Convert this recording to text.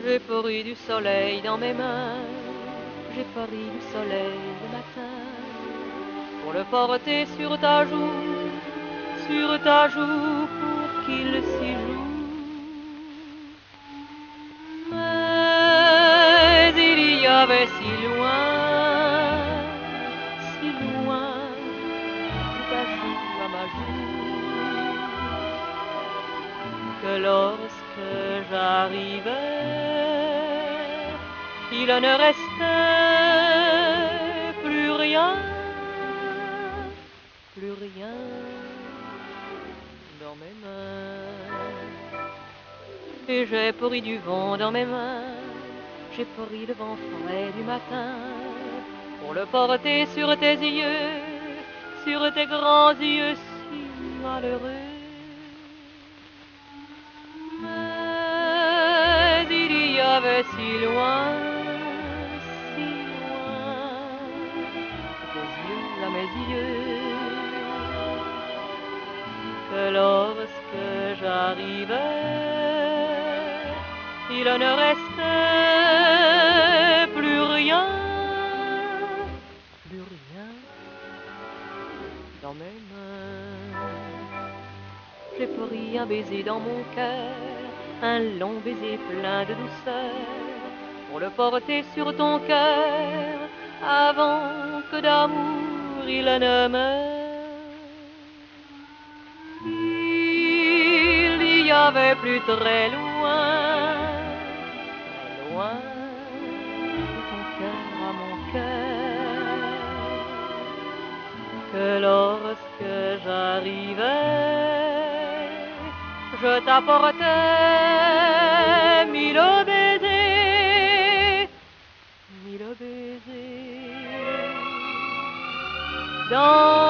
J'ai pris du soleil dans mes mains, j'ai pris du soleil le matin, pour le porter sur ta joue pour qu'il s'y joue. Mais il y avait si loin, de ta joue à ma joue, que lorsque j'arrivais, il ne restait plus rien dans mes mains. Et j'ai pris du vent dans mes mains, j'ai pris le vent frais du matin, pour le porter sur tes yeux, sur tes grands yeux si malheureux. Mais il y avait si loin, tes yeux à mes yeux, que lorsque j'arrivais, il ne restait plus rien dans mes mains. J'ai pris un baiser dans mon cœur, un long baiser plein de douceur, pour le porter sur ton cœur, avant que d'amour il ne meure. Il y avait plus très loin, de ton cœur à mon cœur, que lorsque j'arrivais, je t'apportais mille baisers, dans